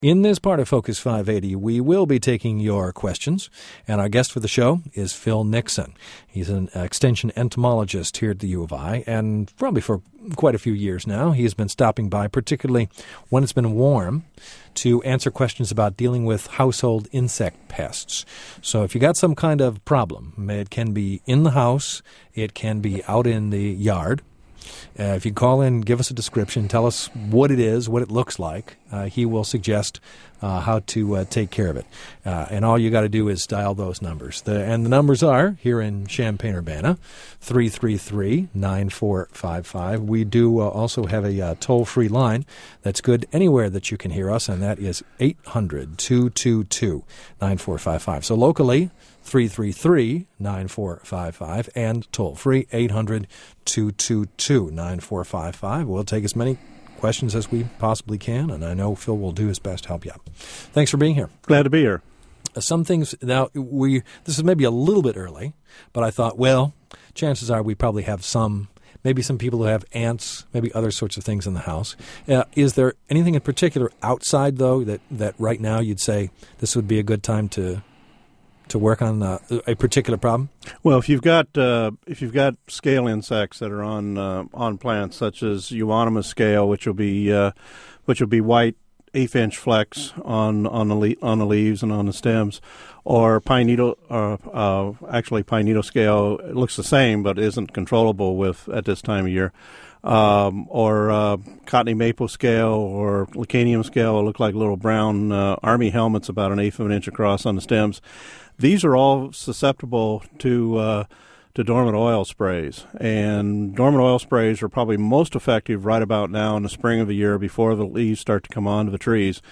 In this part of Focus 580, we will be taking your questions, and our guest for the show is Phil Nixon. He's an extension entomologist here at the U of I, and probably for quite a few years now. He has been stopping by, particularly when it's been warm, to answer questions about dealing with household insect pests. So if you got some kind of problem, it can be in the house, it can be out in the yard. If you call in, give us a description, tell us what it is, what it looks like. He will suggest how to take care of it. And all you got to do is dial those numbers. And the numbers are, here in Champaign-Urbana, 333-9455. We do also have a toll-free line that's good anywhere that you can hear us, and that is 800-222-9455. So locally, 333-9455, and toll-free 800-222-9455. We'll take as many questions as we possibly can, and I know Phil will do his best to help you out. Thanks for being here. Glad to be here. Some things, now, this is maybe a little bit early, but I thought, well, chances are we probably have maybe some people who have ants, maybe other sorts of things in the house. Is there anything in particular outside, though, that right now you'd say this would be a good time to work on a particular problem? Well, if you've got scale insects that are on plants, such as Euonymus scale, which will be white 1/8-inch flecks on the leaves and on the stems, or pine needle, actually pine needle scale, it looks the same but isn't controllable at this time of year. Or cottony maple scale or lecanium scale look like little brown army helmets about 1/8 of an inch across on the stems. These are all susceptible to dormant oil sprays, and dormant oil sprays are probably most effective right about now in the spring of the year before the leaves start to come onto the trees.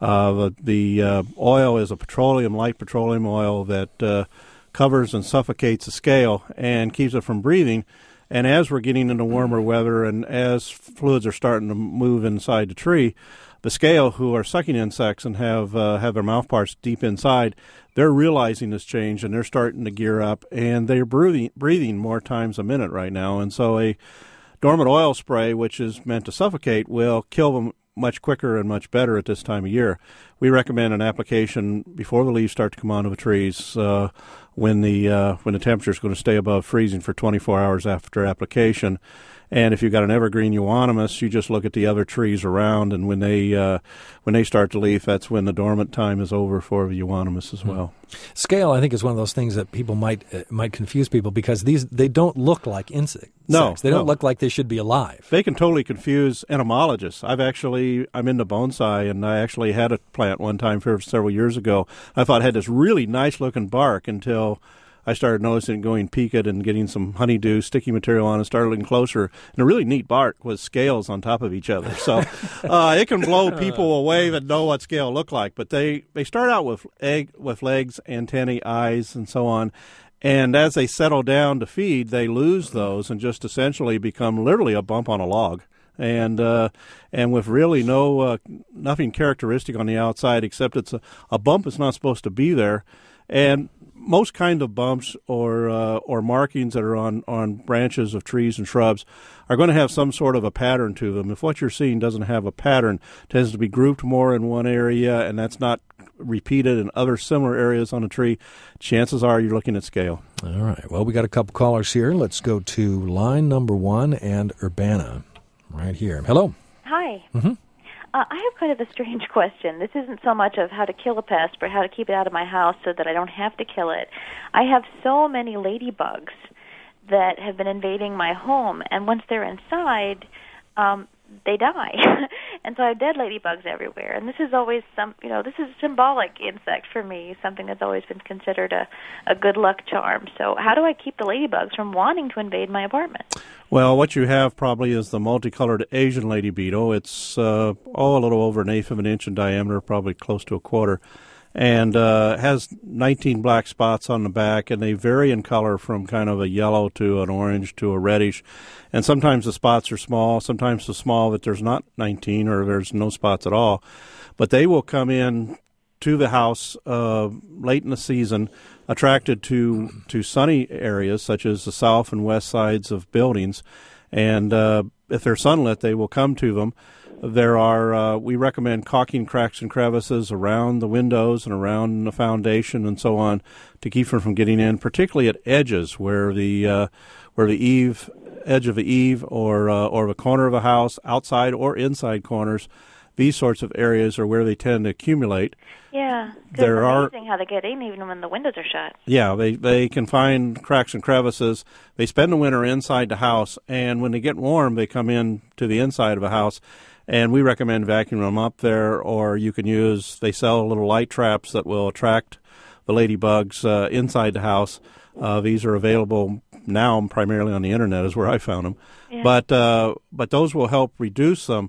The oil is a light petroleum oil that covers and suffocates the scale and keeps it from breathing. And as we're getting into warmer weather and as fluids are starting to move inside the tree, the scale, who are sucking insects and have their mouth parts deep inside, they're realizing this change and they're starting to gear up, and they're breathing more times a minute right now. And so a dormant oil spray, which is meant to suffocate, will kill them much quicker and much better at this time of year. We recommend an application before the leaves start to come onto the trees when the temperature is going to stay above freezing for 24 hours after application. And if you've got an evergreen euonymus, you just look at the other trees around, and when they start to leaf, that's when the dormant time is over for the euonymus as well. Scale, I think, is one of those things that people might confuse people, because they don't look like insects. No, they don't look like they should be alive. They can totally confuse entomologists. I'm into bonsai, and I actually had a plant one time for several years ago. I thought it had this really nice looking bark until I started noticing it going peaked and getting some honeydew sticky material on it, started looking closer, and a really neat bark with scales on top of each other. So it can blow people away that know what scale look like. But they start out with legs, antennae, eyes, and so on. And as they settle down to feed, they lose those and just essentially become literally a bump on a log. And with really nothing characteristic on the outside except it's a bump that's not supposed to be there. And most kind of bumps or markings that are on branches of trees and shrubs are going to have some sort of a pattern to them. If what you're seeing doesn't have a pattern, it tends to be grouped more in one area, and that's not repeated in other similar areas on a tree, chances are you're looking at scale. All right. Well, we got a couple callers here. Let's go to line number 1 and Urbana right here. Hello. Hi. Mm-hmm. I have kind of a strange question. This isn't so much of how to kill a pest, but how to keep it out of my house so that I don't have to kill it. I have so many ladybugs that have been invading my home, and once they're inside, they die. And so I have dead ladybugs everywhere. And this is always this is a symbolic insect for me, something that's always been considered a good luck charm. So how do I keep the ladybugs from wanting to invade my apartment? Well, what you have probably is the multicolored Asian lady beetle. It's a little over 1/8 of an inch in diameter, probably close to a quarter, and has 19 black spots on the back, and they vary in color from kind of a yellow to an orange to a reddish. And sometimes the spots are small, sometimes so small that there's not 19 or there's no spots at all. But they will come in to the house late in the season, attracted to sunny areas such as the south and west sides of buildings. And if they're sunlit, they will come to them. we recommend caulking cracks and crevices around the windows and around the foundation and so on to keep them from getting in, particularly at edges where the edge of the eave or the corner of a house, outside or inside corners. These sorts of areas are where they tend to accumulate. Yeah, it's amazing how they get in even when the windows are shut. Yeah, they can find cracks and crevices. They spend the winter inside the house, and when they get warm, they come in to the inside of a house. And we recommend vacuuming them up there, or you can they sell little light traps that will attract the ladybugs inside the house. These are available now primarily on the internet is where I found them. Yeah. But those will help reduce them.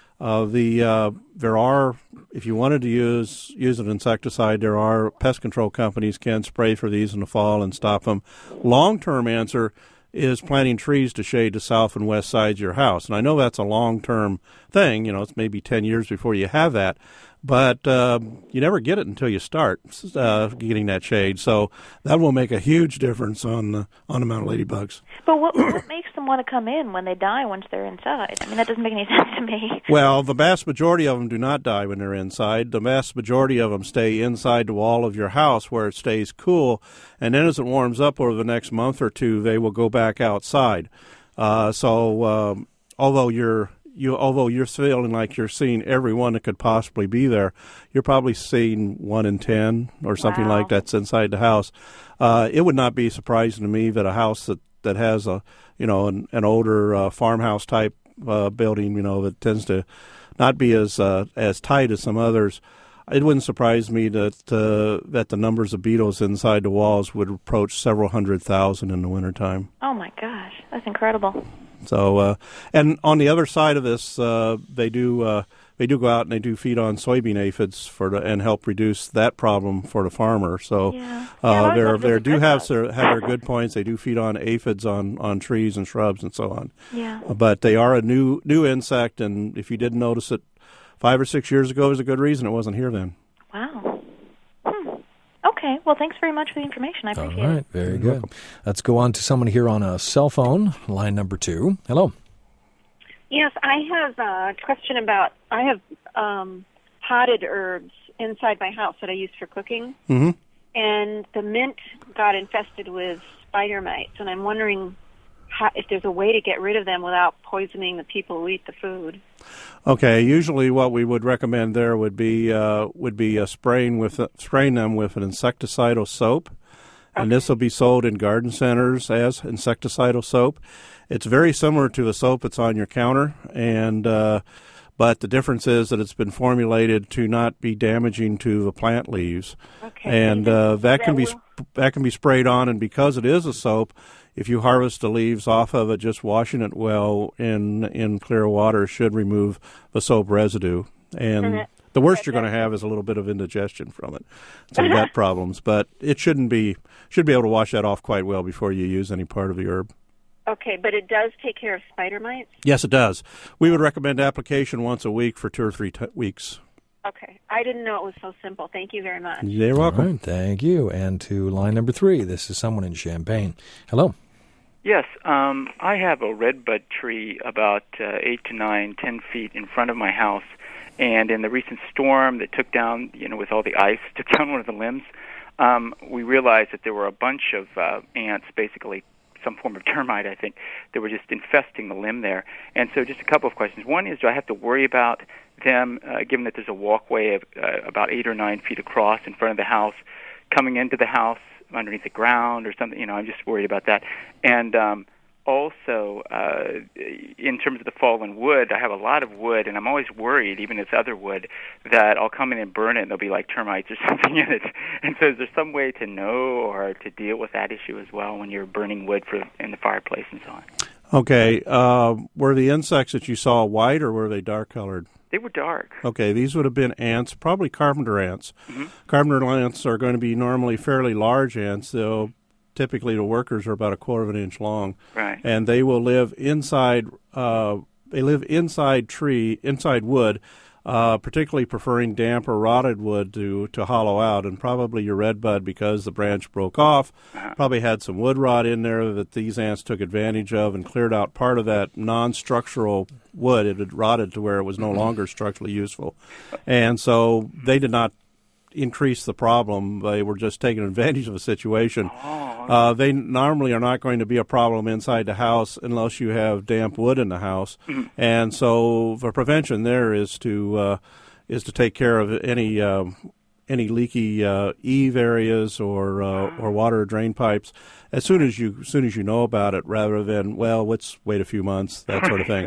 There are, if you wanted to use an insecticide, there are pest control companies can spray for these in the fall and stop them. Long-term answer is planting trees to shade the south and west sides of your house. And I know that's a long-term thing. It's maybe 10 years before you have that. But you never get it until you start getting that shade. So that will make a huge difference on the amount of ladybugs. But what makes them want to come in when they die once they're inside? I mean, that doesn't make any sense to me. Well, the vast majority of them do not die when they're inside. The vast majority of them stay inside the wall of your house where it stays cool. And then as it warms up over the next month or two, they will go back outside. Although you're feeling like you're seeing every one that could possibly be there, you're probably seeing 1 in 10 or something like that's inside the house. It would not be surprising to me that a house that has an older farmhouse type building, that tends to not be as tight as some others. It wouldn't surprise me that the numbers of beetles inside the walls would approach several 100,000 in the wintertime. Oh my gosh, that's incredible. So, and on the other side of this, they do go out and they do feed on soybean aphids and help reduce that problem for the farmer. So, they do have their good points. They do feed on aphids on trees and shrubs and so on. Yeah. But they are a new insect, and if you didn't notice it 5 or 6 years ago, there's a good reason it wasn't here then. Wow. Okay, well, thanks very much for the information. I appreciate it. All right, very good. Welcome. Let's go on to someone here on a cell phone, line number 2. Hello. Yes, I have a question about, I have potted herbs inside my house that I use for cooking, and the mint got infested with spider mites, and I'm wondering if there's a way to get rid of them without poisoning the people who eat the food. Okay, usually what we would recommend there would be spraying them with an insecticidal soap, and this will be sold in garden centers as insecticidal soap. It's very similar to the soap that's on your counter, but the difference is that it's been formulated to not be damaging to the plant leaves, and that can be sprayed on. And because it is a soap, if you harvest the leaves off of it, just washing it well in clear water should remove the soap residue. And the worst you're going to have is a little bit of indigestion from it, some gut problems. But it should be able to wash that off quite well before you use any part of the herb. Okay, but it does take care of spider mites? Yes, it does. We would recommend application once a week for 2 or 3 weeks. Okay. I didn't know it was so simple. Thank you very much. You're welcome. All right, thank you. And to line number 3, this is someone in Champaign. Hello. Yes, I have a redbud tree about 8 to 9, 10 feet in front of my house, and in the recent storm that took down, with all the ice, took down one of the limbs, we realized that there were a bunch of ants, basically some form of termite, I think, that were just infesting the limb there. And so just a couple of questions. One is, do I have to worry about them, given that there's a walkway of about 8 or 9 feet across in front of the house, coming into the house underneath the ground or something? I'm just worried about that. And also, in terms of the fallen wood, I have a lot of wood, and I'm always worried, even if it's other wood, that I'll come in and burn it, and there'll be like termites or something in it. And so is there some way to know or to deal with that issue as well when you're burning wood in the fireplace and so on? Okay. Were the insects that you saw white, or were they dark-colored? They were dark. Okay, these would have been ants, probably carpenter ants. Mm-hmm. Carpenter ants are going to be normally fairly large ants. Typically, the workers are about a quarter of an inch long, right? And they will live inside. Inside wood. particularly preferring damp or rotted wood to hollow out, and probably your redbud, because the branch broke off, probably had some wood rot in there that these ants took advantage of and cleared out part of that non-structural wood. It had rotted to where it was no longer structurally useful. And so they did not increase the problem. They were just taking advantage of a situation. They normally are not going to be a problem inside the house unless you have damp wood in the house. And so the prevention there is to take care of any leaky eave areas or water drain pipes as soon as you know about it, rather than, well, let's wait a few months, that sort of thing,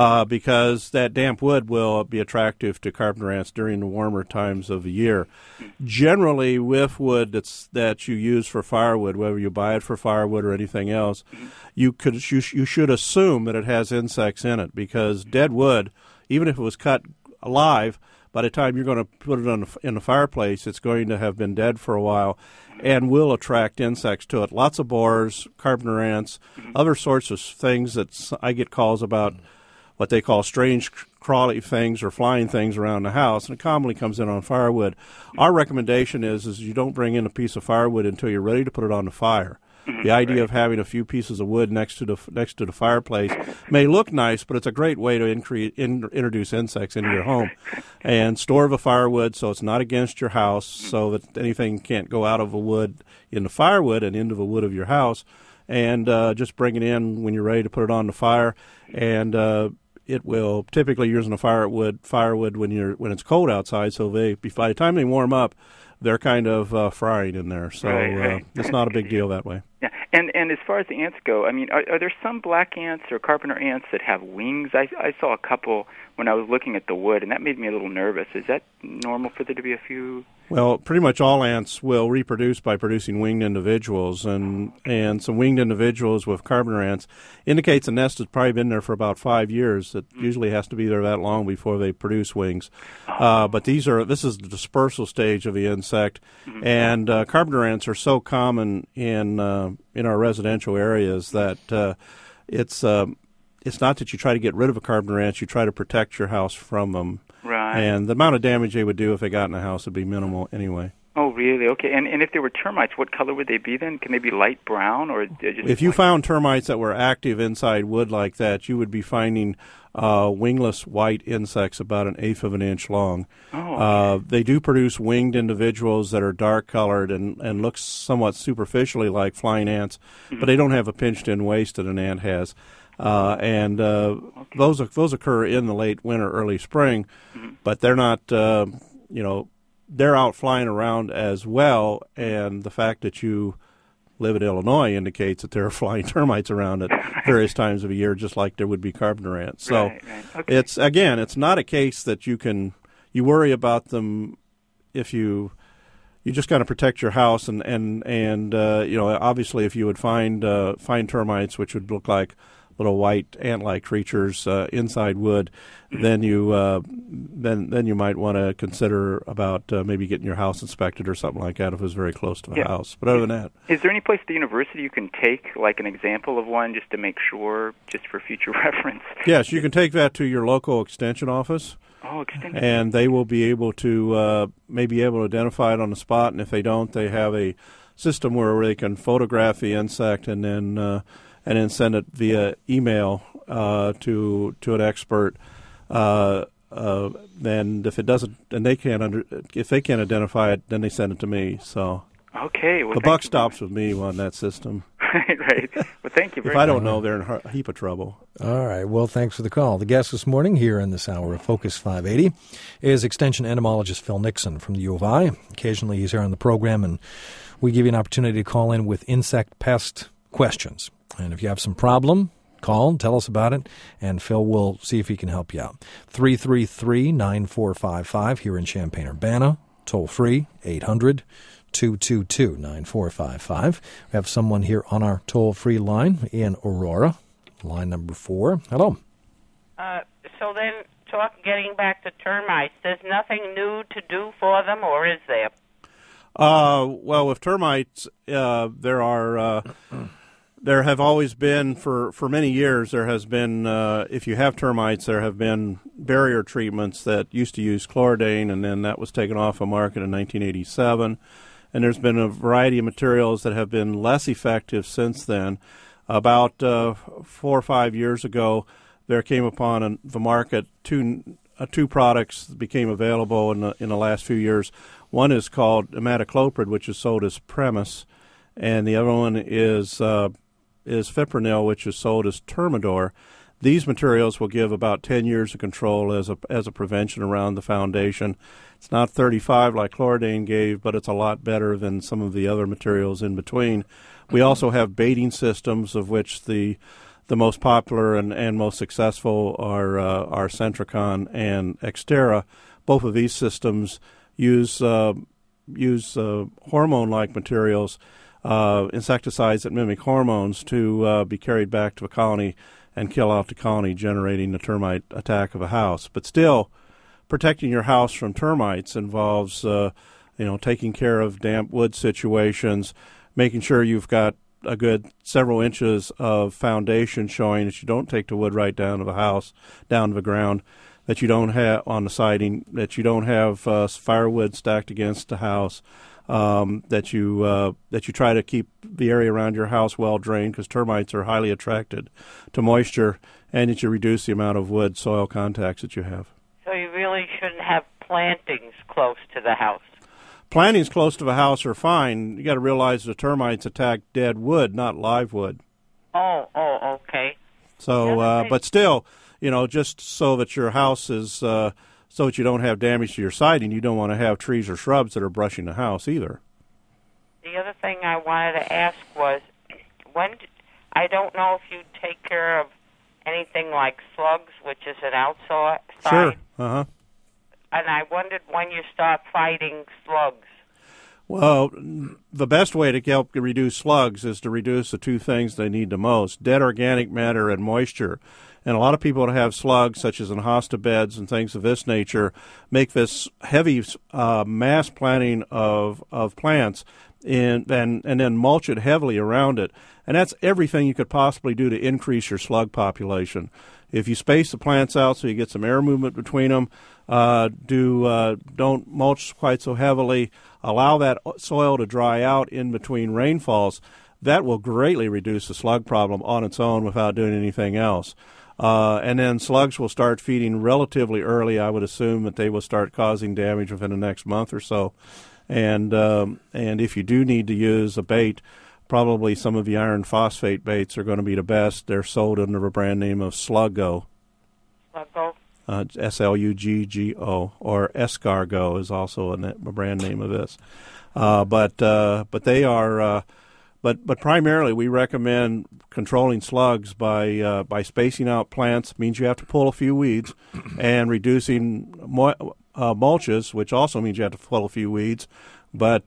because that damp wood will be attractive to carpenter ants during the warmer times of the year. Generally, with wood that you use for firewood, whether you buy it for firewood or anything else, you should assume that it has insects in it, because dead wood, even if it was cut alive, by the time you're going to put it in the fireplace, it's going to have been dead for a while and will attract insects to it. Lots of borers, carpenter ants, other sorts of things that I get calls about, what they call strange crawly things or flying things around the house, and it commonly comes in on firewood. Our recommendation is you don't bring in a piece of firewood until you're ready to put it on the fire. The idea of having a few pieces of wood next to the fireplace may look nice, but it's a great way to introduce insects into your home. And store the firewood so it's not against your house, so that anything can't go out of the wood in the firewood and into the wood of your house. And just bring it in when you're ready to put it on the fire. And it will typically using a firewood when it's cold outside. So by the time they warm up, they're kind of frying in there. So it's not a big deal that way. Yeah, and as far as the ants go, I mean, are there some black ants or carpenter ants that have wings? I saw a couple when I was looking at the wood, and that made me a little nervous. Is that normal for there to be a few? Well, pretty much all ants will reproduce by producing winged individuals, and some winged individuals with carpenter ants indicates the nest has probably been there for about 5 years. It usually has to be there that long before they produce wings. But this is the dispersal stage of the insect, and carpenter ants are so common in our residential areas that it's not that you try to get rid of a carpenter ant, you try to protect your house from them. Right. And the amount of damage they would do if they got in the house would be minimal anyway. Oh, really? Okay. And if there were termites, what color would they be then? Can they be light brown or just? If you found termites that were active inside wood like that, you would be finding wingless white insects about 1/8 of an inch long. Oh, okay. They do produce winged individuals that are dark colored and look somewhat superficially like flying ants, but they don't have a pinched-in waist that an ant has. Those occur in the late winter, early spring, but they're not, they're out flying around as well, and the fact that you live in Illinois indicates that there are flying termites around at various times of the year, just like there would be carpenter ants. So right. Okay. It's not a case that you worry about them if you just kind of protect your house and obviously if you would find termites, which would look like little white ant-like creatures inside wood, then you might want to consider about maybe getting your house inspected or something like that if it was very close to the house. But other than that, is there any place at the university you can take like an example of one just to make sure, just for future reference? Yes, you can take that to your local extension office. Oh, extension. And they will be able to identify it on the spot. And if they don't, they have a system where they can photograph the insect and then send it via email to an expert. Then if it doesn't, and if they can't identify it, then they send it to me. So okay, well, the buck stops with me on that system. Right. Well, thank you very much. If I don't know, they're in a heap of trouble. All right. Well, thanks for the call. The guest this morning here in this hour of Focus 580 is Extension entomologist Phil Nixon from the U of I. Occasionally he's here on the program, and we give you an opportunity to call in with insect pest questions. And if you have some problem, call and tell us about it, and Phil will see if he can help you out. 333-9455 here in Champaign-Urbana. Toll free, 800-222-9455. We have someone here on our toll-free line in Aurora, line number 4. Hello. So then, getting back to termites, there's nothing new to do for them, or is there? Well, with termites, there are There have always been, for many years, there has been, if you have termites, there have been barrier treatments that used to use chlordane, and then that was taken off the market in 1987. And there's been a variety of materials that have been less effective since then. About 4 or 5 years ago, there came upon the market two products that became available in the last few years. One is called imidacloprid, which is sold as Premis, and the other one is fipronil, which is sold as Termidor. These materials will give about 10 years of control as a prevention around the foundation. It's not 35 like chlordane gave, but it's a lot better than some of the other materials in between. We also have baiting systems, of which the most popular and most successful are Centricon and Xterra. Both of these systems use hormone-like materials, insecticides that mimic hormones, to be carried back to a colony and kill off the colony, generating the termite attack of a house. But still, protecting your house from termites involves, taking care of damp wood situations, making sure you've got a good several inches of foundation showing, that you don't take the wood right down to the house, down to the ground, that you don't have on the siding, that you don't have firewood stacked against the house, that you try to keep the area around your house well drained, because termites are highly attracted to moisture, and that you reduce the amount of wood soil contacts that you have. So you really shouldn't have plantings close to the house. Plantings close to the house are fine. You got to realize the termites attack dead wood, not live wood. Oh, okay. So, but still, just so that your house is, so that you don't have damage to your siding, you don't want to have trees or shrubs that are brushing the house either. The other thing I wanted to ask was, I don't know if you take care of anything like slugs, which is an outside. Sure. Uh-huh. And I wondered when you start fighting slugs. Well, the best way to help reduce slugs is to reduce the two things they need the most: dead organic matter and moisture. And a lot of people that have slugs, such as in hosta beds and things of this nature, make this heavy mass planting of plants and then mulch it heavily around it. And that's everything you could possibly do to increase your slug population. If you space the plants out so you get some air movement between them, don't mulch quite so heavily, allow that soil to dry out in between rainfalls, that will greatly reduce the slug problem on its own without doing anything else. And then slugs will start feeding relatively early. I would assume that they will start causing damage within the next month or so. And if you do need to use a bait, probably some of the iron phosphate baits are going to be the best. They're sold under the brand name of Sluggo. Sluggo? Sluggo, or Escargot is also a brand name of this. But they are... But primarily, we recommend controlling slugs by spacing out plants. Means you have to pull a few weeds, and reducing mulches, which also means you have to pull a few weeds. But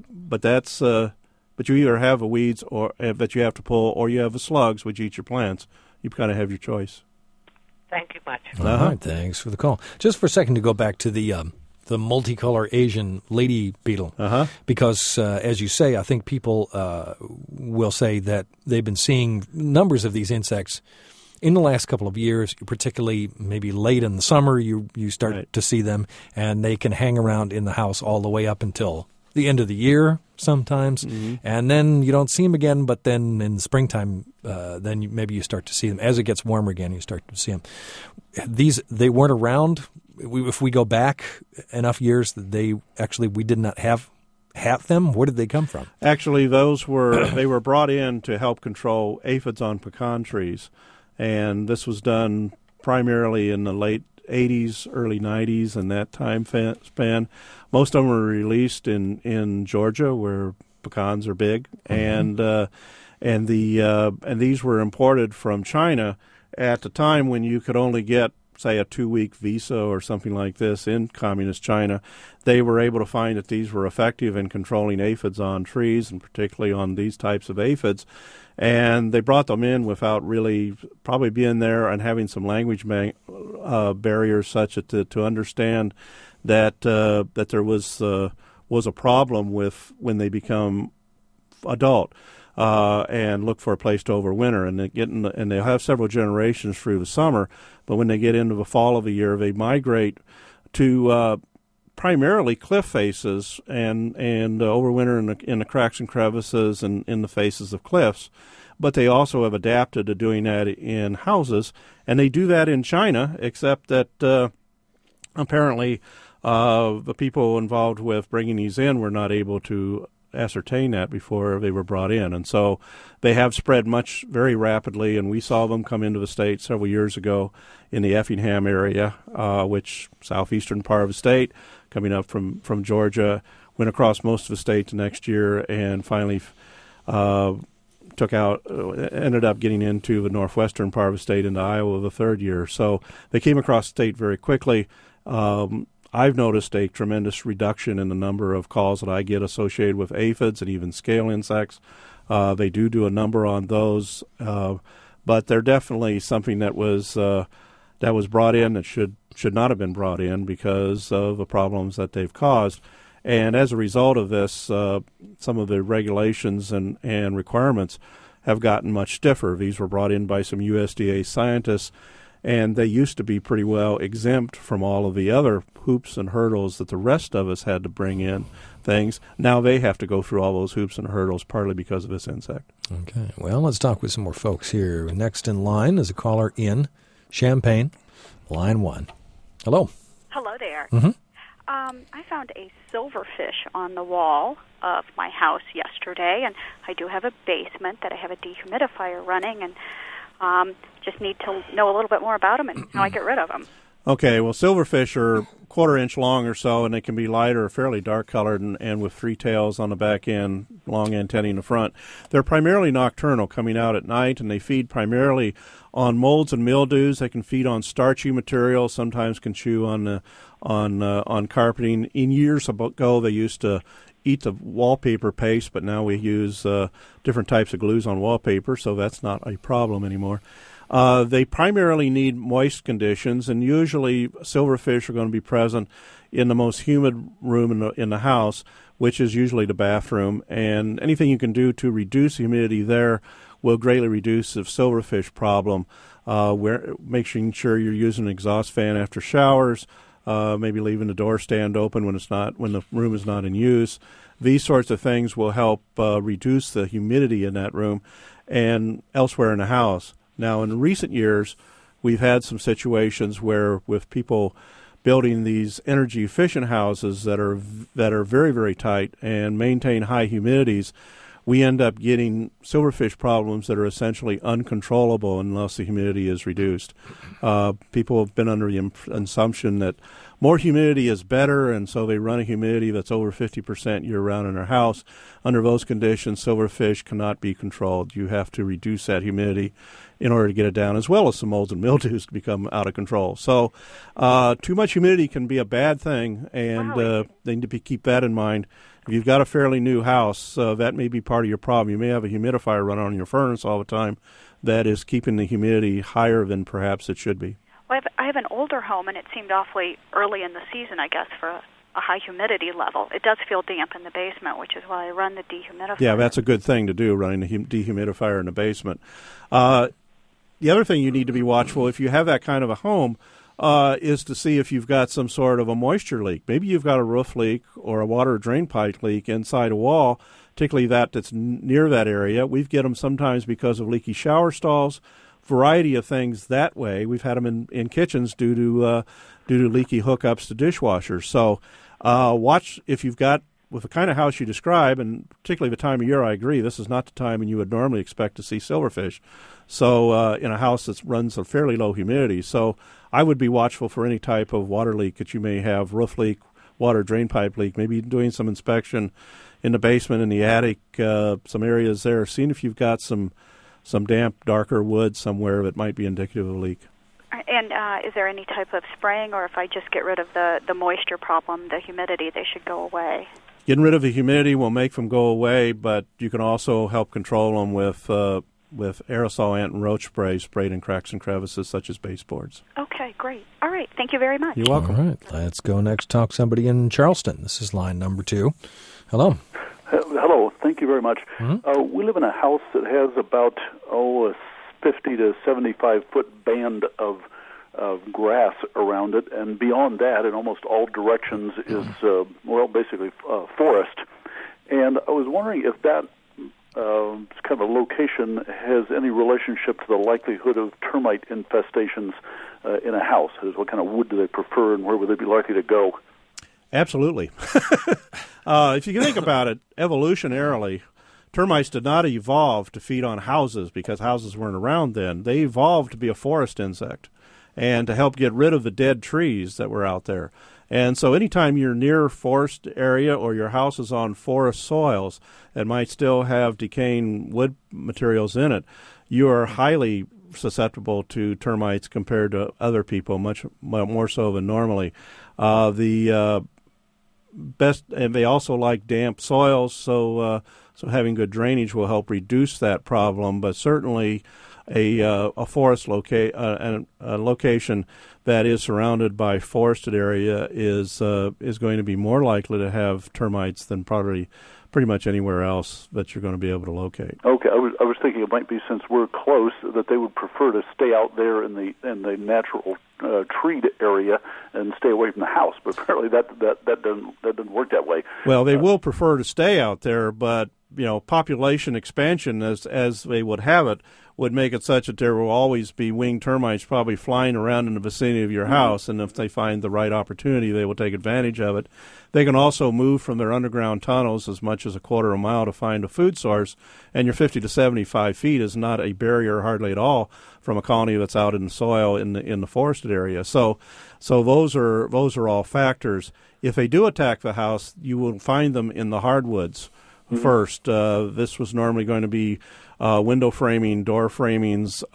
you either have the weeds or that you have to pull, or you have the slugs which eat your plants. You kind of have your choice. Thank you much. All right, thanks for the call. Just for a second to go back to the multicolor Asian lady beetle, because as you say, I think people will say that they've been seeing numbers of these insects in the last couple of years, particularly maybe late in the summer. You start to see them, and they can hang around in the house all the way up until the end of the year sometimes, and then you don't see them again. But then in the springtime, then maybe you start to see them. As it gets warmer again, you start to see them. They weren't around. If we go back enough years, we did not have them. Where did they come from? Actually, they were brought in to help control aphids on pecan trees, and this was done primarily in the late 80s, early 90s, and that time span. Most of them were released in Georgia, where pecans are big, and these were imported from China at the time when you could only get, say, a 2-week visa or something like this in communist China. They were able to find that these were effective in controlling aphids on trees, and particularly on these types of aphids. And they brought them in without really probably being there and having some language barriers, such to understand that there was a problem with when they become adult. and look for a place to overwinter. And they'll have several generations through the summer, but when they get into the fall of the year, they migrate to primarily cliff faces and overwinter in the cracks and crevices and in the faces of cliffs. But they also have adapted to doing that in houses, and they do that in China, except that apparently the people involved with bringing these in were not able to ascertain that before they were brought in. And so they have spread very rapidly, and we saw them come into the state several years ago in the Effingham area, which southeastern part of the state, coming up from Georgia, went across most of the state the next year, and finally ended up getting into the northwestern part of the state into Iowa the third year. So they came across the state very quickly. I've noticed a tremendous reduction in the number of calls that I get associated with aphids and even scale insects. They do a number on those, but they're definitely something that was brought in that should not have been brought in because of the problems that they've caused. And as a result of this, some of the regulations and requirements have gotten much stiffer. These were brought in by some USDA scientists, and they used to be pretty well exempt from all of the other hoops and hurdles that the rest of us had to bring in things. Now they have to go through all those hoops and hurdles, partly because of this insect. Okay. Well, let's talk with some more folks here. Next in line is a caller in Champaign, line 1. Hello. Hello there. Mm-hmm. I found a silverfish on the wall of my house yesterday, and I do have a basement that I have a dehumidifier running, and just need to know a little bit more about them and how I get rid of them. Okay, well, silverfish are quarter-inch long or so, and they can be light or fairly dark-colored and with 3 tails on the back end, long antennae in the front. They're primarily nocturnal, coming out at night, and they feed primarily on molds and mildews. They can feed on starchy material, sometimes can chew on carpeting. In years ago, they used to eat the wallpaper paste, but now we use different types of glues on wallpaper, so that's not a problem anymore. They primarily need moist conditions, and usually silverfish are going to be present in the most humid room in the house, which is usually the bathroom. And anything you can do to reduce humidity there will greatly reduce the silverfish problem. Making sure you're using an exhaust fan after showers, maybe leaving the door stand open when the room is not in use. These sorts of things will help reduce the humidity in that room and elsewhere in the house. Now, in recent years, we've had some situations where with people building these energy-efficient houses that are very, very tight and maintain high humidities, we end up getting silverfish problems that are essentially uncontrollable unless the humidity is reduced. People have been under the assumption that more humidity is better, and so they run a humidity that's over 50% year-round in their house. Under those conditions, silverfish cannot be controlled. You have to reduce that humidity in order to get it down, as well as some molds and mildews to become out of control. So too much humidity can be a bad thing, and they need to keep that in mind. If you've got a fairly new house, that may be part of your problem. You may have a humidifier running on your furnace all the time that is keeping the humidity higher than perhaps it should be. Well, I have an older home, and it seemed awfully early in the season, I guess, for a high humidity level. It does feel damp in the basement, which is why I run the dehumidifier. Yeah, that's a good thing to do, running the dehumidifier in the basement. The other thing you need to be watchful if you have that kind of a home is to see if you've got some sort of a moisture leak. Maybe you've got a roof leak or a water drain pipe leak inside a wall, particularly that's near that area. We get them sometimes because of leaky shower stalls, variety of things that way. We've had them in kitchens due to leaky hookups to dishwashers. So watch if you've got, with the kind of house you describe, and particularly the time of year, I agree, this is not the time when you would normally expect to see silverfish. So in a house that runs a fairly low humidity. So I would be watchful for any type of water leak that you may have, roof leak, water drain pipe leak, maybe doing some inspection in the basement, in the attic, some areas there, seeing if you've got some damp, darker wood somewhere that might be indicative of a leak. And is there any type of spraying, or if I just get rid of the moisture problem, the humidity, they should go away? Getting rid of the humidity will make them go away, but you can also help control them with aerosol ant and roach spray sprayed in cracks and crevices such as baseboards. Okay, great. All right, thank you very much. You're welcome. All right, let's go next talk somebody in Charleston. This is line number 2. Hello. Hello, thank you. you very much. Mm-hmm. We live in a house that has about, a 50 to 75-foot band of grass around it, and beyond that, in almost all directions, is, basically forest. And I was wondering if that kind of a location has any relationship to the likelihood of termite infestations in a house. What kind of wood do they prefer, and where would they be likely to go? Absolutely. If you think about it, evolutionarily, termites did not evolve to feed on houses because houses weren't around then. They evolved to be a forest insect and to help get rid of the dead trees that were out there. And so anytime you're near a forest area or your house is on forest soils that might still have decaying wood materials in it, you are highly susceptible to termites compared to other people, much more so than normally. And they also like damp soils, so having good drainage will help reduce that problem. But certainly, a forest location that is surrounded by forested area is going to be more likely to have termites than probably pretty much anywhere else that you're going to be able to locate. Okay, I was thinking it might be, since we're close, that they would prefer to stay out there in the natural treed area and stay away from the house. But apparently that doesn't work that way. Well, they will prefer to stay out there, but population expansion, as they would have it, would make it such that there will always be winged termites probably flying around in the vicinity of your house, and if they find the right opportunity, they will take advantage of it. They can also move from their underground tunnels as much as a quarter of a mile to find a food source, and your 50 to 75 feet is not a barrier hardly at all from a colony that's out in the soil in the forested area. So those are all factors. If they do attack the house, you will find them in the hardwoods first. This was normally going to be window framing, door framings,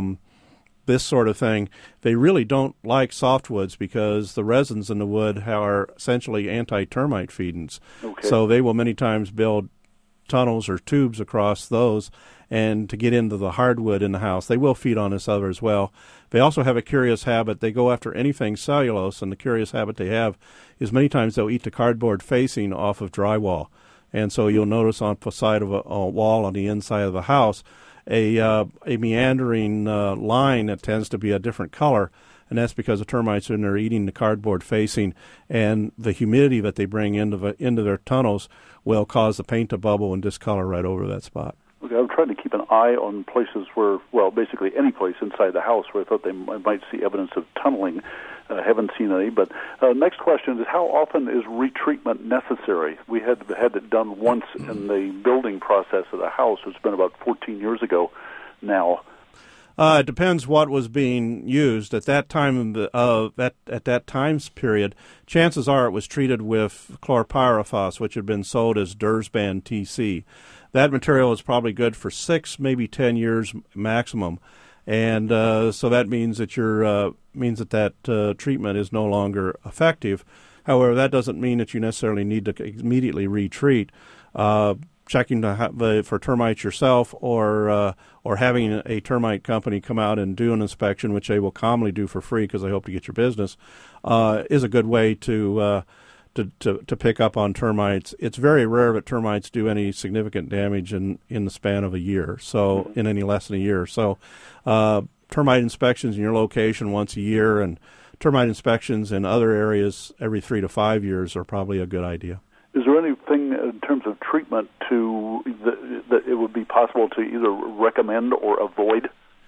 this sort of thing. They really don't like softwoods because the resins in the wood are essentially anti-termite feedings. Okay. So they will many times build tunnels or tubes across those and to get into the hardwood in the house. They will feed on this other as well. They also have a curious habit. They go after anything cellulose, and the curious habit they have is many times they'll eat the cardboard facing off of drywall. And so you'll notice on the side of a wall on the inside of the house a meandering line that tends to be a different color, and that's because the termites are in there eating the cardboard facing, and the humidity that they bring into their tunnels will cause the paint to bubble and discolor right over that spot. Okay, I'm trying to keep an eye on places where, basically any place inside the house where I thought they might see evidence of tunneling. Haven't seen any. But next question is, how often is retreatment necessary? We had it done once in the building process of the house. It's been about 14 years ago now. It depends what was being used at that time. At that time's period, chances are it was treated with chlorpyrifos, which had been sold as Dursban TC. That material is probably good for 6, maybe 10 years maximum, and so that means that that treatment is no longer effective. However, that doesn't mean that you necessarily need to immediately retreat. Checking for termites yourself, or having a termite company come out and do an inspection, which they will commonly do for free because they hope to get your business, is a good way to pick up on termites. It's very rare that termites do any significant damage in the span of a year, so in any less than a year. So termite inspections in your location once a year, and termite inspections in other areas every 3 to 5 years are probably a good idea. Is there anything in terms of treatment that it would be possible to either recommend or avoid?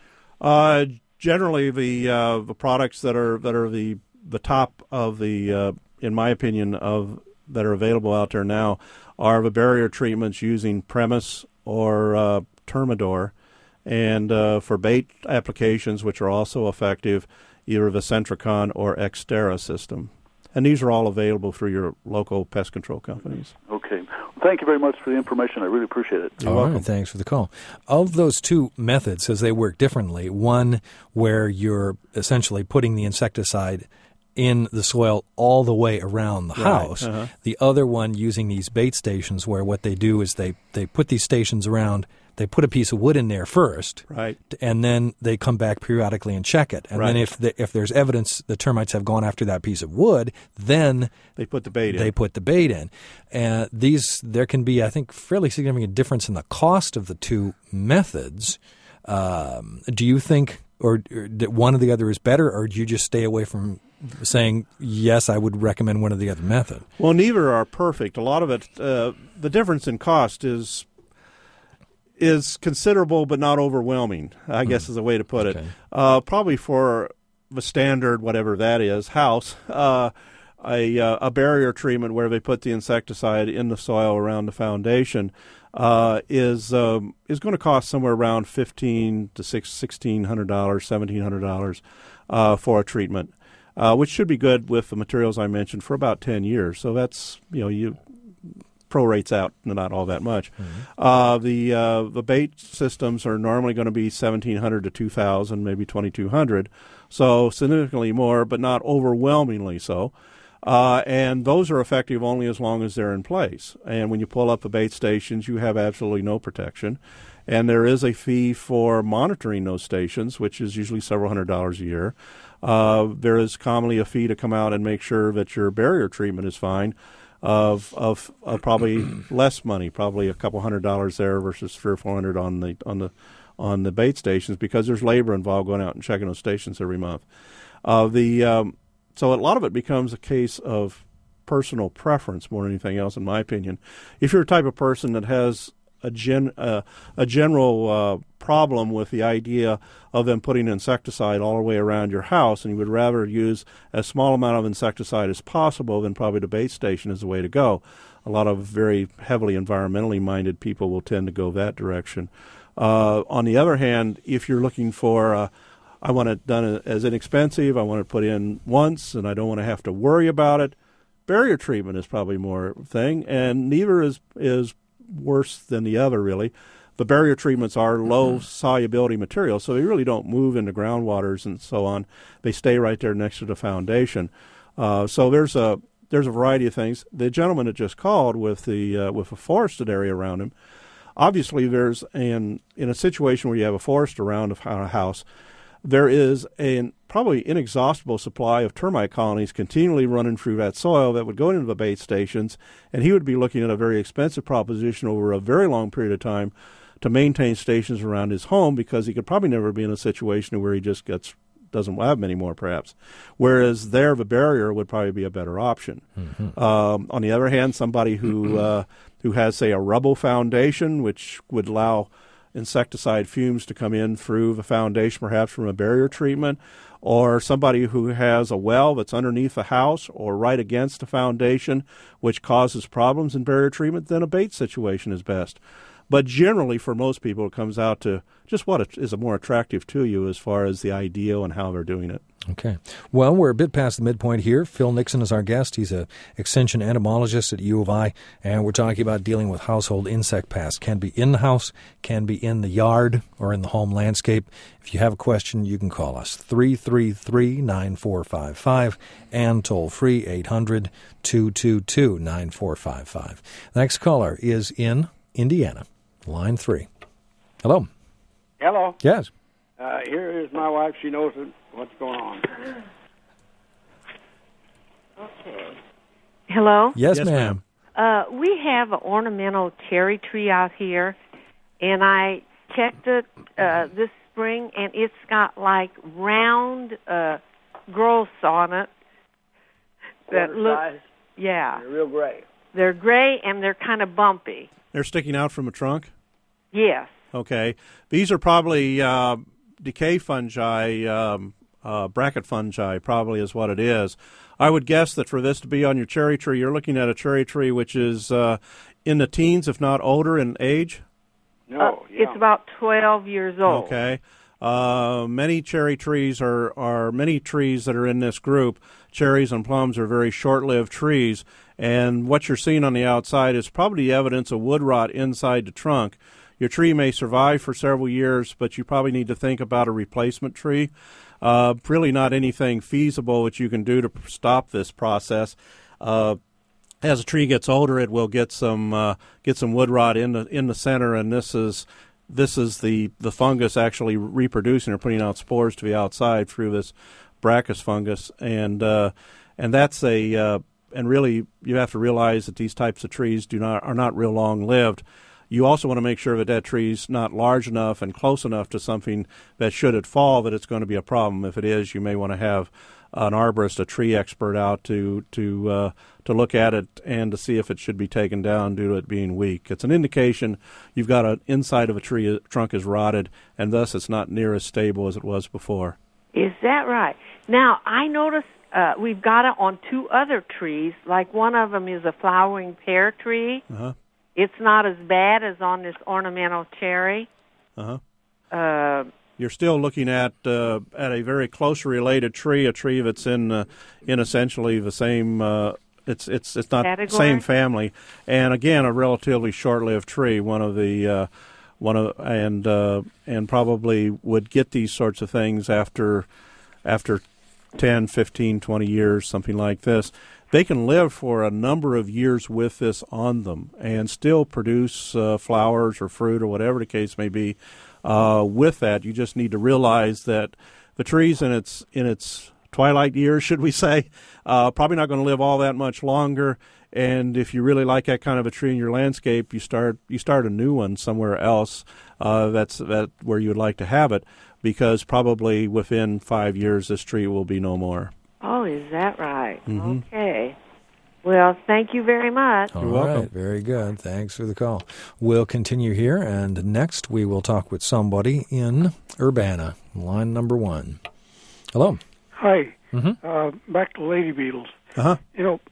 Generally, the products that are the top of the in my opinion, that are available out there now are the barrier treatments using Premise or Termidor, and for bait applications, which are also effective, either the Centricon or Xterra system. And these are all available through your local pest control companies. Okay. Well, thank you very much for the information. I really appreciate it. You're welcome. Right, thanks for the call. Of those two methods, as they work differently, one where you're essentially putting the insecticide in the soil all the way around the house. The other one using these bait stations, where what they do is they put these stations around they put a piece of wood in there first, right, and then they come back periodically and check it. And then if there's evidence the termites have gone after that piece of wood, then they put the bait in. They put the bait in. And there can be, I think, fairly significant difference in the cost of the two methods. Do you think or that one or the other is better, or do you just stay away from saying, yes, I would recommend one or the other method? Well, neither are perfect. A lot of it, the difference in cost is considerable but not overwhelming, I guess is a way to put it. Probably for the standard, whatever that is, house, a barrier treatment where they put the insecticide in the soil around the foundation is going to cost somewhere around $1,500 to $1,600, $1,700 for a treatment, which should be good with the materials I mentioned for about 10 years. So that's, you prorates out not all that much. Mm-hmm. The bait systems are normally going to be $1,700 to $2,000, maybe $2,200, so significantly more, but not overwhelmingly so. And those are effective only as long as they're in place. And when you pull up the bait stations, you have absolutely no protection. And there is a fee for monitoring those stations, which is usually several $100s a year. There is commonly a fee to come out and make sure that your barrier treatment is fine, of probably less money, probably a couple $100s there versus $300 or $400 on the bait stations, because there's labor involved going out and checking those stations every month. So a lot of it becomes a case of personal preference more than anything else, in my opinion. If you're a type of person that has a general problem with the idea of them putting insecticide all the way around your house, and you would rather use as small amount of insecticide as possible, then probably the bait station is the way to go. A lot of very heavily environmentally minded people will tend to go that direction. On the other hand, if you're looking for I want it done as inexpensive, I want it put in once, and I don't want to have to worry about it, barrier treatment is probably more thing, and neither is worse than the other, really. The barrier treatments are low solubility materials, so they really don't move into groundwaters and so on. They stay right there next to the foundation. So there's a variety of things. The gentleman that just called with a forested area around him, obviously there's in a situation where you have a forest around a house, there is a probably inexhaustible supply of termite colonies continually running through that soil that would go into the bait stations, and he would be looking at a very expensive proposition over a very long period of time to maintain stations around his home, because he could probably never be in a situation where he just doesn't have many more, perhaps. Whereas there, the barrier would probably be a better option. Mm-hmm. On the other hand, somebody who has, say, a rubble foundation, which would allow insecticide fumes to come in through the foundation, perhaps from a barrier treatment, or somebody who has a well that's underneath the house or right against the foundation, which causes problems in barrier treatment, then a bait situation is best. But generally, for most people, it comes out to just what is more attractive to you as far as the ideal and how they're doing it. Okay. Well, we're a bit past the midpoint here. Phil Nixon is our guest. He's an extension entomologist at U of I, and we're talking about dealing with household insect pests. Can be in the house, can be in the yard or in the home landscape. If you have a question, you can call us 333-9455 and toll free 800-222-9455. The next caller is in Indiana, line 3. Hello. Hello. Yes. Here is my wife. She knows what's going on. Okay. Hello? Yes, ma'am. We have an ornamental cherry tree out here, and I checked it this spring, and it's got like round growths on it that look. Yeah. They're real gray. They're gray, and they're kind of bumpy. They're sticking out from a trunk? Yes. Okay. These are probably decay fungi, bracket fungi probably is what it is. I would guess that for this to be on your cherry tree, you're looking at a cherry tree which is in the teens, if not older in age? No. It's about 12 years old. Okay. Many cherry trees are many trees that are in this group. Cherries and plums are very short-lived trees, and what you're seeing on the outside is probably evidence of wood rot inside the trunk. Your tree may survive for several years, but you probably need to think about a replacement tree. Really not anything feasible that you can do to stop this process. As a tree gets older, it will get some wood rot in the center, and this is this is the fungus actually reproducing or putting out spores to the outside through this Brachus fungus, and that's and really you have to realize that these types of trees are not real long lived. You also want to make sure that tree's not large enough and close enough to something that should it fall that it's going to be a problem. If it is, you may want to have an arborist, a tree expert out to look at it and to see if it should be taken down due to it being weak. It's an indication you've got an inside of a tree trunk is rotted, and thus it's not near as stable as it was before. Is that right? Now, I noticed we've got it on 2 other trees. Like one of them is a flowering pear tree. Uh-huh. It's not as bad as on this ornamental cherry. Uh-huh. You're still looking at a very closely related tree, a tree that's in essentially the same. It's not category? Same family, and again a relatively short-lived tree. And probably would get these sorts of things after 10, 15, 20 years, something like this. They can live for a number of years with this on them and still produce flowers or fruit or whatever the case may be. With that, you just need to realize that the trees in its twilight years, should we say, probably not going to live all that much longer. And if you really like that kind of a tree in your landscape, you start a new one somewhere else. That's where you would like to have it, because probably within 5 years this tree will be no more. Oh, is that right? Mm-hmm. Okay. Well, thank you very much. All You're welcome. right, very good. Thanks for the call. We'll continue here, and next we will talk with somebody in Urbana, line number 1. Hello. Hi. Mm-hmm. Back to lady beetles. Uh-huh. You know,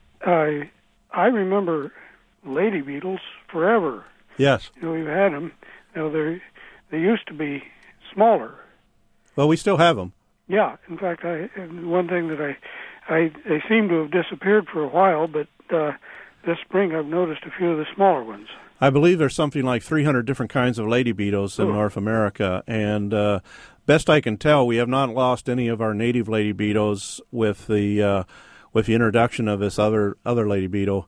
I remember lady beetles forever. Yes. You know, we've had them. You know, they used to be smaller. Well, we still have them. Yeah. In fact, one thing that they seem to have disappeared for a while, but this spring I've noticed a few of the smaller ones. I believe there's something like 300 different kinds of lady beetles in North America, and best I can tell, we have not lost any of our native lady beetles with the introduction of this other lady beetle.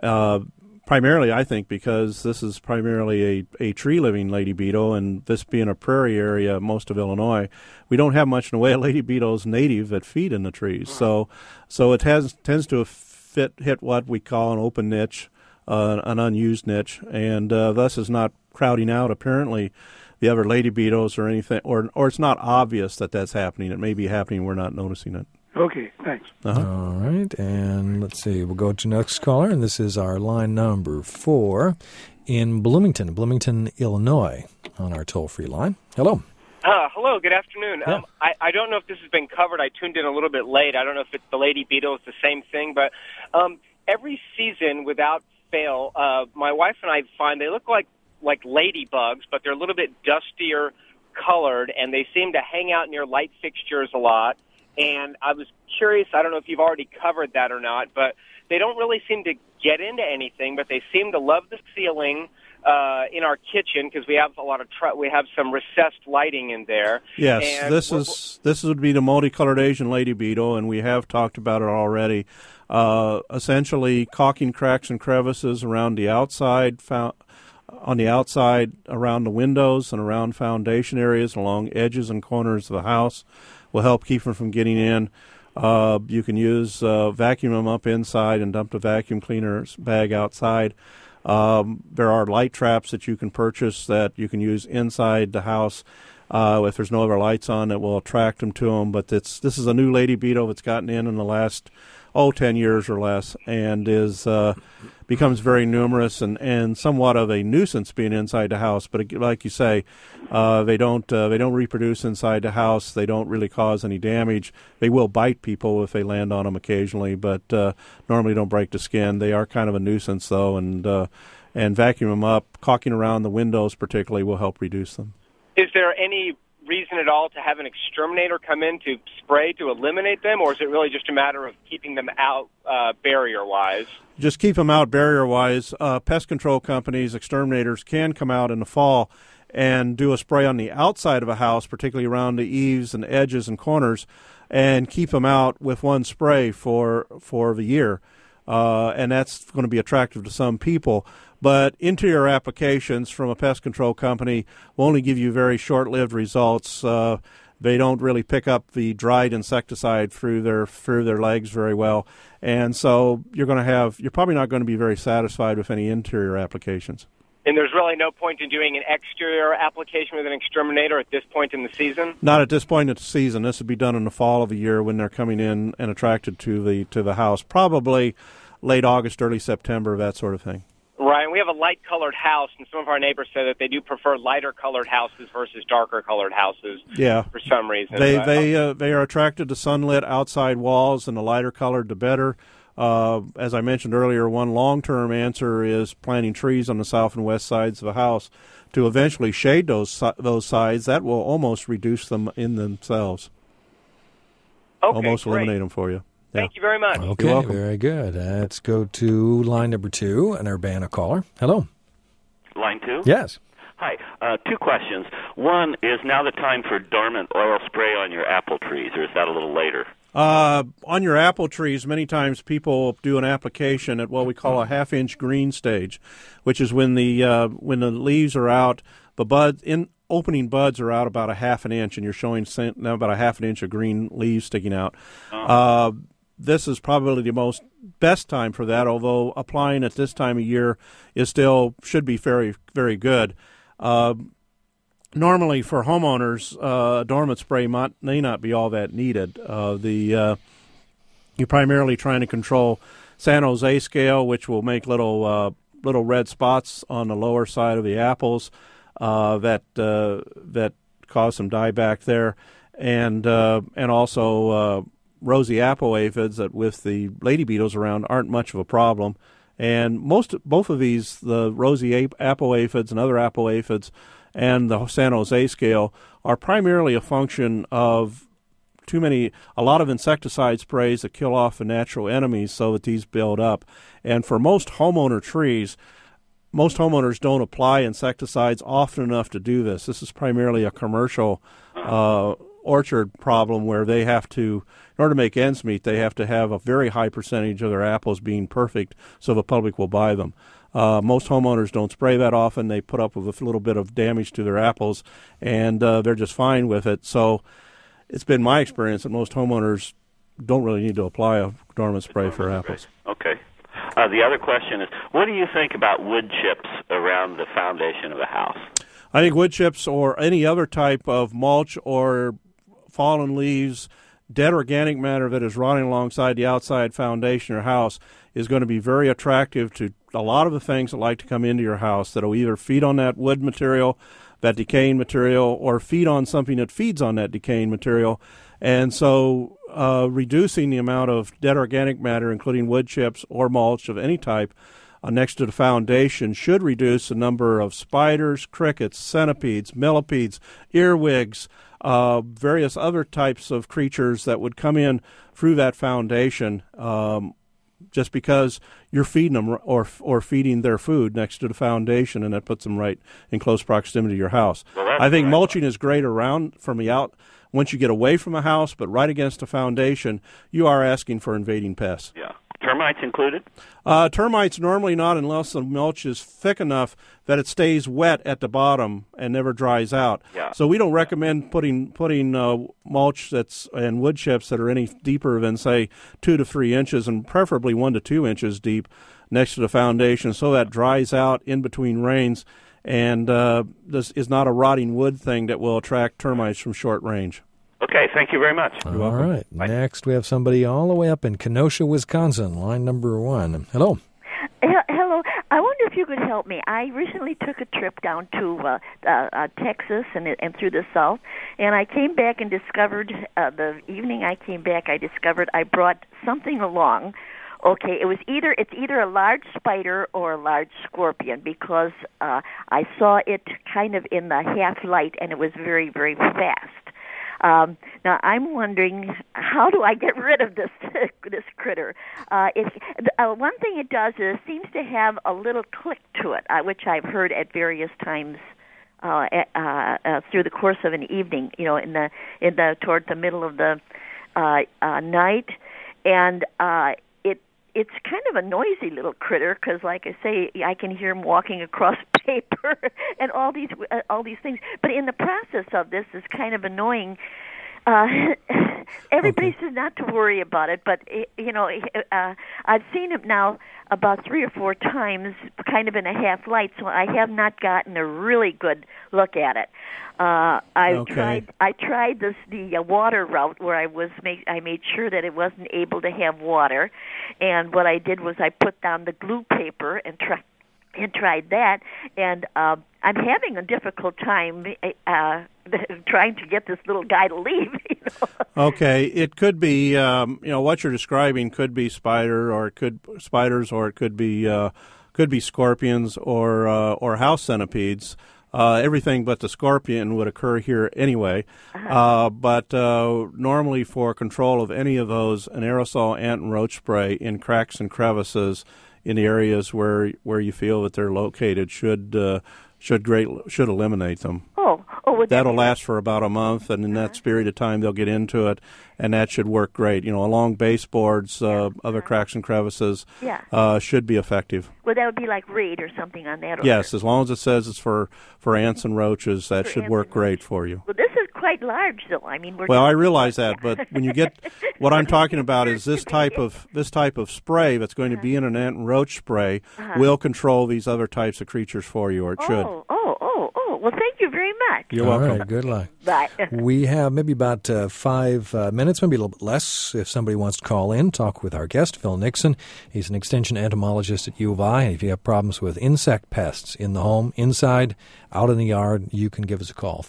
Primarily, I think, because this is primarily a tree-living lady beetle, and this being a prairie area, most of Illinois, we don't have much in the way of lady beetles native that feed in the trees. So it tends to hit what we call an open niche, an unused niche, and thus is not crowding out apparently the other lady beetles or anything, or it's not obvious that that's happening. It may be happening, we're not noticing it. Okay, thanks. Uh-huh. All right, and let's see. We'll go to next caller, and this is our line number 4 in Bloomington, Illinois, on our toll-free line. Hello. Hello, good afternoon. Yeah. I don't know if this has been covered. I tuned in a little bit late. I don't know if it's the lady beetle, it's the same thing, but every season, without fail, my wife and I find they look like ladybugs, but they're a little bit dustier colored, and they seem to hang out near light fixtures a lot. And I was curious, I don't know if you've already covered that or not, but they don't really seem to get into anything, but they seem to love the ceiling in our kitchen because we have a lot of we have some recessed lighting in there. Yes, and this would be the multicolored Asian lady beetle, and we have talked about it already. Essentially, caulking cracks and crevices around the outside, on the outside, around the windows and around foundation areas, along edges and corners of the house, will help keep them from getting in. You can use vacuum them up inside and dump the vacuum cleaner bag outside. There are light traps that you can purchase that you can use inside the house if there's no other lights on that will attract them to them. But this is a new lady beetle that's gotten in the last 10 years or less, and becomes very numerous and somewhat of a nuisance being inside the house. But like you say, they don't reproduce inside the house. They don't really cause any damage. They will bite people if they land on them occasionally, but normally don't break the skin. They are kind of a nuisance though, and vacuum them up, caulking around the windows particularly will help reduce them. Is there any reason at all to have an exterminator come in to spray to eliminate them, or is it really just a matter of keeping them out barrier-wise? Just keep them out barrier-wise. Pest control companies, exterminators, can come out in the fall and do a spray on the outside of a house, particularly around the eaves and edges and corners, and keep them out with one spray for the year. and that's going to be attractive to some people. But interior applications from a pest control company will only give you very short-lived results. They don't really pick up the dried insecticide through their legs very well, and so you're probably not going to be very satisfied with any interior applications. And there's really no point in doing an exterior application with an exterminator at this point in the season? Not at this point in the season. This would be done in the fall of the year when they're coming in and attracted to the house. Probably late August, early September, that sort of thing. Right. We have a light-colored house, and some of our neighbors say that they do prefer lighter-colored houses versus darker-colored houses. Yeah. For some reason. They are attracted to sunlit outside walls, and the lighter colored, the better. As I mentioned earlier, one long-term answer is planting trees on the south and west sides of the house to eventually shade those sides. That will almost reduce them in themselves. Okay, almost great. eliminate them for you. Yeah. Thank you very much. Okay, very good. Let's go to line number 2, an Urbana caller. Hello. Line 2? Yes. Hi. 2 questions. One, is now the time for dormant oil spray on your apple trees, or is that a little later? On your apple trees, many times people do an application at what we call a half-inch green stage, which is when the leaves are out, the opening buds are out about a half an inch, and you're showing now about a half an inch of green leaves sticking out. This is probably the best time for that, although applying at this time of year should be very, very good. Normally, for homeowners, dormant spray may not be all that needed. You're primarily trying to control San Jose scale, which will make little red spots on the lower side of the apples that cause some dieback there, and also rosy apple aphids that with the lady beetles around aren't much of a problem. And both of these, the rosy apple aphids and other apple aphids, and the San Jose scale, are primarily a function of a lot of insecticide sprays that kill off the natural enemies so that these build up. And for most homeowner trees, most homeowners don't apply insecticides often enough to do this. This is primarily a commercial orchard problem where they have to, in order to make ends meet, they have to have a very high percentage of their apples being perfect so the public will buy them. Most homeowners don't spray that often. They put up with a little bit of damage to their apples, and they're just fine with it. So it's been my experience that most homeowners don't really need to apply a dormant spray for apples. Okay. The other question is, what do you think about wood chips around the foundation of a house? I think wood chips or any other type of mulch or fallen leaves, dead organic matter that is rotting alongside the outside foundation or house is going to be very attractive to a lot of the things that like to come into your house that will either feed on that wood material, that decaying material, or feed on something that feeds on that decaying material. And so reducing the amount of dead organic matter, including wood chips or mulch of any type, next to the foundation should reduce the number of spiders, crickets, centipedes, millipedes, earwigs, various other types of creatures that would come in through that foundation just because you're feeding them or feeding their food next to the foundation, and that puts them right in close proximity to your house. Well, I think mulching is great around from the out once you get away from a house, but right against the foundation, you are asking for invading pests. Yeah. Termites included? Termites normally not unless the mulch is thick enough that it stays wet at the bottom and never dries out. Yeah. So we don't recommend putting mulch and wood chips that are any deeper than, say, 2 to 3 inches, and preferably 1 to 2 inches deep next to the foundation so that dries out in between rains, and this is not a rotting wood thing that will attract termites from short range. Okay, thank you very much. All right. Next, we have somebody all the way up in Kenosha, Wisconsin, line number 1. Hello. Hello. I wonder if you could help me. I recently took a trip down to Texas and through the South, and I came back and discovered, the evening I came back, I brought something along. Okay, it's either a large spider or a large scorpion, because I saw it kind of in the half light, and it was very, very fast. Now I'm wondering, how do I get rid of this critter? One thing it does is it seems to have a little click to it, which I've heard at various times through the course of an evening. Toward the middle of the night, and it's kind of a noisy little critter because, like I say, I can hear him walking across paper and all these things. But in the process of this, is kind of annoying. Everybody says not to worry about it, but I've seen him now about 3 or 4 times, kind of in a half light, so I have not gotten a really good look at it. I tried the water route where I made sure that it wasn't able to have water, and what I did was I put down the glue paper and tried that, and I'm having a difficult time trying to get this little guy to leave. Okay, it could be what you're describing could be spiders, or it could be scorpions or house centipedes. Everything but the scorpion would occur here anyway. But normally, for control of any of those, an aerosol ant and roach spray in cracks and crevices in the areas where you feel that they're located should eliminate them. That'll last for about a month, and in that period of time they'll get into it, and that should work great. Along baseboards, other cracks and crevices should be effective. Well, that would be like Raid or something on that order. Yes, as long as it says it's for ants and roaches, that should work great for you. Well, this is quite large, though. I mean, I realize that, but when you get what I'm talking about is this type of spray that's going to be in an ant and roach spray will control these other types of creatures for you, or it should. Well, thank you very much. You're welcome. All right, good luck. Bye. We have maybe about 5 minutes, maybe a little bit less, if somebody wants to call in, talk with our guest, Phil Nixon. He's an extension entomologist at U of I. And if you have problems with insect pests in the home, inside, out in the yard, you can give us a call,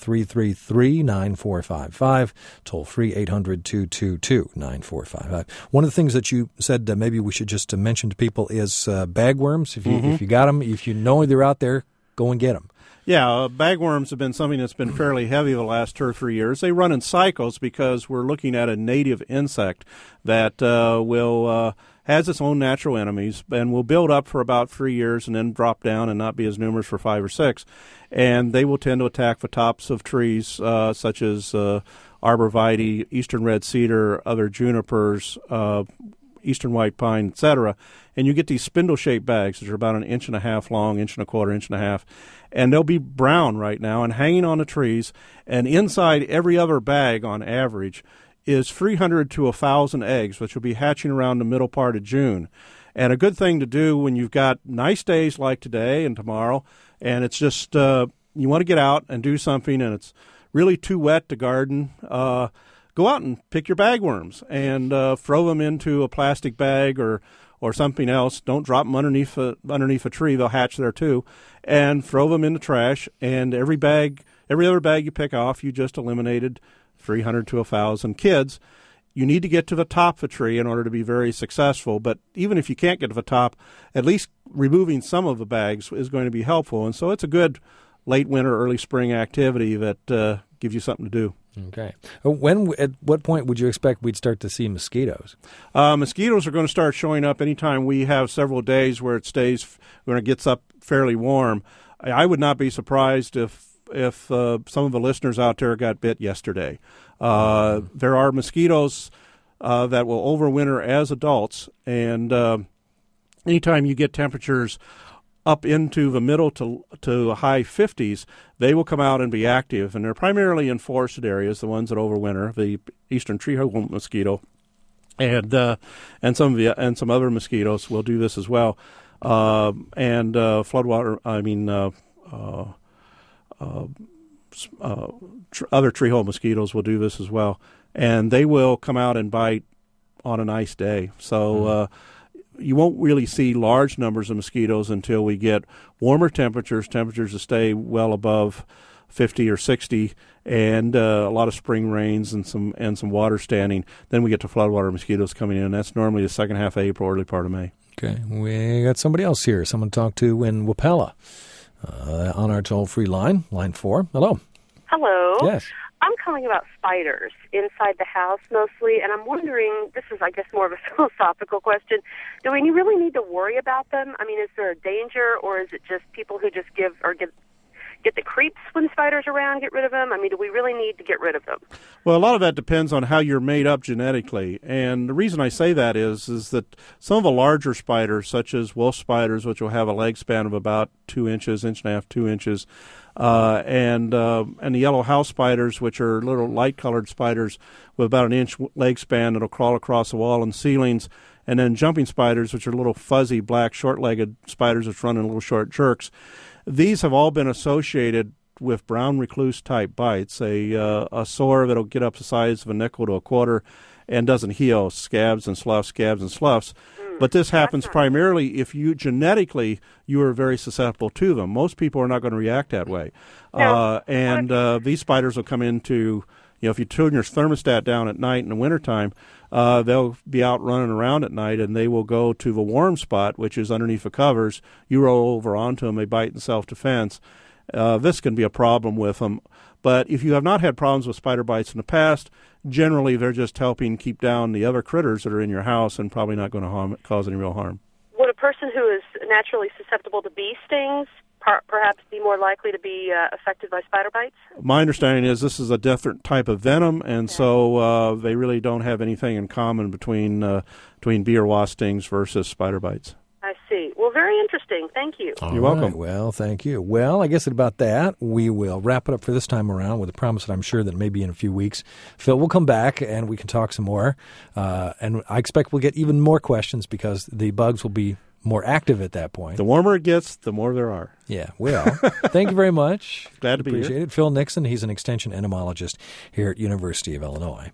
333-9455, toll free 800-222-9455. One of the things that you said maybe we should just mention to people is bagworms. If you got them, if you know they're out there, go and get them. Yeah, bagworms have been something that's been fairly heavy the last 2 or 3 years. They run in cycles because we're looking at a native insect that has its own natural enemies and will build up for about 3 years and then drop down and not be as numerous for 5 or 6. And they will tend to attack the tops of trees such as arborvitae, eastern red cedar, other junipers, eastern white pine, etc. And you get these spindle-shaped bags that are about 1.5 inches long, 1.25 inches, 1.5 inches. And they'll be brown right now and hanging on the trees. And inside every other bag, on average, is 300 to 1,000 eggs, which will be hatching around the middle part of June. And a good thing to do when you've got nice days like today and tomorrow, and it's just you want to get out and do something, and it's really too wet to garden, go out and pick your bagworms and throw them into a plastic bag or something else. Don't drop them underneath a tree. They'll hatch there too. And throw them in the trash. And every other bag you pick off, you just eliminated 300 to 1,000 kids. You need to get to the top of a tree in order to be very successful. But even if you can't get to the top, at least removing some of the bags is going to be helpful. And so it's a good late winter, early spring activity that gives you something to do. Okay. At what point would you expect we'd start to see mosquitoes? Mosquitoes are going to start showing up anytime we have several days where it gets up fairly warm. I would not be surprised if some of the listeners out there got bit yesterday. There are mosquitoes that will overwinter as adults, and anytime you get temperatures up into the middle to high 50s, they will come out and be active, and they're primarily in forested areas, the ones that overwinter, the eastern treehole mosquito, and some other mosquitoes will do this as well, and floodwater. Other treehole mosquitoes will do this as well, and they will come out and bite on a nice day. So. You won't really see large numbers of mosquitoes until we get warmer temperatures that stay well above 50 or 60, and a lot of spring rains and some water standing. Then we get to floodwater mosquitoes coming in, and that's normally the second half of April, early part of May. Okay, we got somebody else here. Someone to talk to in Wapella on our toll-free line 4. Hello. Hello. Yes. I'm calling about spiders inside the house mostly, and I'm wondering, this is, I guess, more of a philosophical question, do we really need to worry about them? I mean, is there a danger, or is it just people who just give get the creeps when spiders are around, get rid of them? I mean, do we really need to get rid of them? Well, a lot of that depends on how you're made up genetically. And the reason I say that is that some of the larger spiders, such as wolf spiders, which will have a leg span of about 2 inches, inch and a half, 2 inches, and the yellow house spiders, which are little light-colored spiders with about an inch leg span that'll crawl across the wall and ceilings, and then jumping spiders, which are little fuzzy black short-legged spiders which run in little short jerks. These have all been associated with brown recluse-type bites, a sore that'll get up the size of a nickel to a quarter and doesn't heal, scabs and sloughs. But this happens primarily if you genetically you are very susceptible to them. Most people are not going to react that way. No. These spiders will come into, if you turn your thermostat down at night in the wintertime, they'll be out running around at night, and they will go to the warm spot, which is underneath the covers. You roll over onto them, they bite in self-defense. This can be a problem with them. But if you have not had problems with spider bites in the past, generally they're just helping keep down the other critters that are in your house and probably not going to cause any real harm. Would a person who is naturally susceptible to bee stings perhaps be more likely to be affected by spider bites? My understanding is this is a different type of venom, and so they really don't have anything in common between bee or wasp stings versus spider bites. I see. Well, very interesting. Thank you. You're welcome. Right. Well, thank you. Well, I guess about that, we will wrap it up for this time around with a promise that I'm sure that maybe in a few weeks, Phil will come back and we can talk some more. And I expect we'll get even more questions because the bugs will be more active at that point. The warmer it gets, the more there are. Yeah, well, thank you very much. Glad to be here. Appreciate it. Phil Nixon, he's an extension entomologist here at University of Illinois.